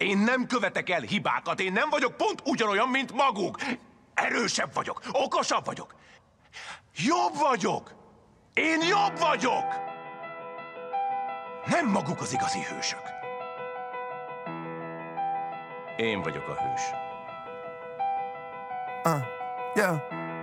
Én nem követek el hibákat, én nem vagyok pont ugyanolyan, mint maguk. Erősebb vagyok, okosabb vagyok. Jobb vagyok! Én jobb vagyok! Nem maguk az igazi hősök. Én vagyok a hős. Yeah.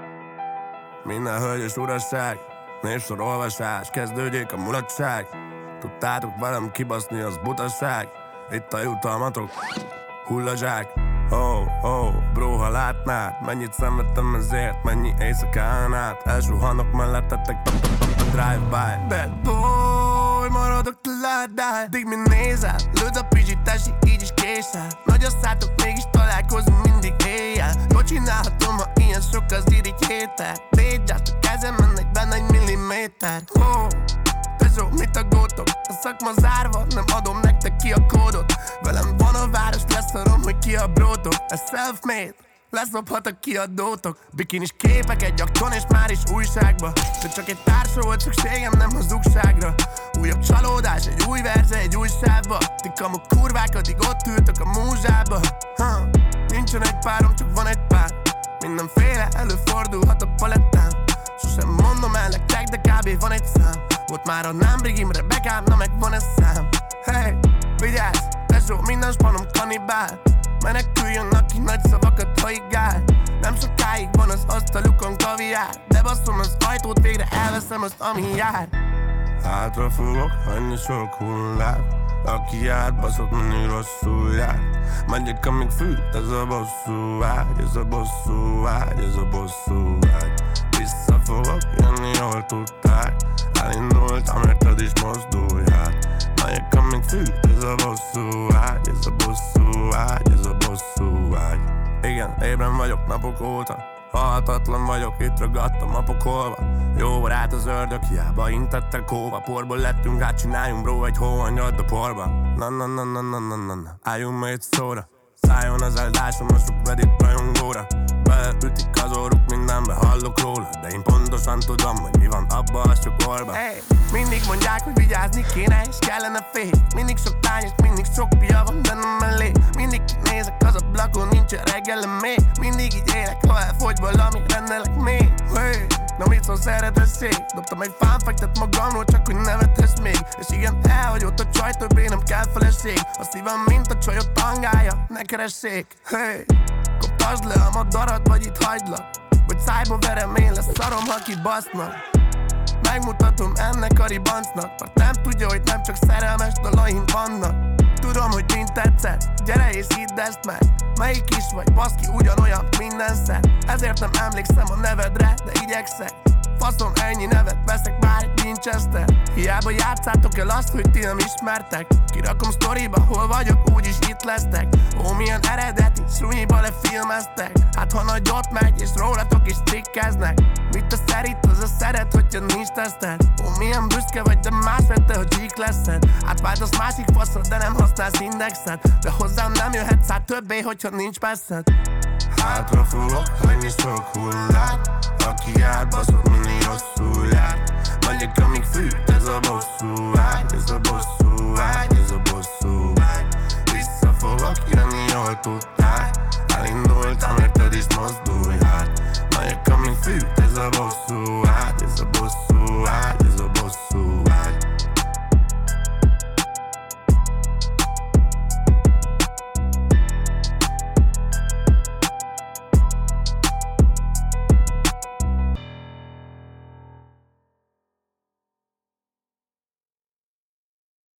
Minden hölgy és urasság, népsor olvasás, kezdődjék a mulatság. Tudtátok velem kibaszni, az butaság. Itt a jutalmatok, hullazsák. Oh, bro, ha látnád, mennyit szenvedtem ezért, mennyi éjszakán át. Elsuhanok mellettetek, drive-by. Bad boy, maradok te ládáj. Addig mi nézel, lőd a pizsitesi, így is késel. Nagy asszátok, mégis találkozunk mindig éjjel. Jól csinálhatom, ha ilyen sok az irigy héter. Dégyást a kezemben, egy benne egy milliméter. Pezsó, mit aggódtok? A szakma zárva, nem adom nektek ki a kódot. Velem van a város, leszarom, hogy ki a brótok. Ez self-made, leszophat a kiadótok. Bikinis képek egy akton és már is újságba. De csak egy társra volt szükségem, nem hazugságra. Újabb csalódás, egy új verze, egy új sávba. Ti kamuk kurvák, addig ott ültök a múzsába. Nincsen egy párom, csak van egy pár. Mindenféle előfordulhat a palettán. Sosem mondom el nektek, de kb. Van egy szám. Volt már a námbrigimre bekám, na meg van ez szám. Hey, vigyázz, tesó, minden spanom kanibál. Meneküljön, aki nagy szavakat haigál. Nem sokáig van az asztalukon kaviár. De basszom az ajtót, végre elveszem azt, ami jár. Hátra fogok, annyi sok hullát. Aki jár, baszott mindig rosszul jár. Megyek, amíg fűt, ez a bosszú vágy. Ez a bosszú vágy, ez a bosszú vágy. Vissza fogok jönni, jól tudták. Elindultam, érted is mozduljál. Megyek, amíg fűt, ez a bosszú vágy. Ez a bosszú vágy, ez a bosszú vágy. Igen, ébren vagyok napok óta. Halhatatlan vagyok, itt ragadtam a pokolba. Jó barát az ördög, hiába intettek kóva. Porból lettünk, hát csináljunk bro egy hóanyad a porba. Na, álljunk meg egy szóra. Szálljon az eldásom a sok Reddit rajongóra. Beleütik az orruk, mindenbe hallok róla. De én pontosan tudom, hogy mi van abba a sok orba. Hey, mindig mondják, hogy vigyázni kéne és kellene fék. Mindig sok tány és mindig sok pia van bennem mellé. Mindig kinézek az ablakon, nincsen reggelem még. Mindig így élek, ha elfogy valami, rendelek még. Hey, na mit szól szeretesség? Dobtam egy fánfektet magamról, csak hogy nevetess még. És igen, elhagyott a csaj, többé nem kell feleség. A szívem mint a csajot tangálja, ne keressék. Hey, koptasd le a madarat, vagy itt hagylak. Vagy szájba verem, én lesz szarom, ha kibasznak. Megmutatom ennek a ribancnak, mert nem tudja, hogy nem csak szerelmes dalaim vannak. Tudom, hogy mind tetszett, gyere és hidd ezt meg. Melyik is vagy, baszki, ugyanolyan mindenszer. Ezért nem emlékszem a nevedre, de igyekszek. Faszom, ennyi nevet veszek, bár egy Winchester. Hiába játszátok el azt, hogy ti nem ismertek. Kirakom sztoriba, hol vagyok, úgyis itt lesztek. Ó, milyen eredeti, szrunyiba lefilmeztek. Hát ha nagyot megy, és rólatok is trikkeznek. Mit te szerít, az a szeret, hogyha nincs teszted. Ó, milyen büszke vagy, de más vette, hogy gyík leszed. Átváltasz másik faszra, de nem használsz indexet. De hozzám nem jöhetsz át többé, hogyha nincs perszed. Hátra fogok, annyi sok hullát. Aki jár, baszott mindig rosszul jár. Megyek, amíg fűt, ez a bosszú vágy. Ez a bosszú vágy, ez a bosszú vágy. Vissza fogok jönni, jól tudták. Elindultam, érted is mozduljál. Megyek, amíg fűt, ez a bosszú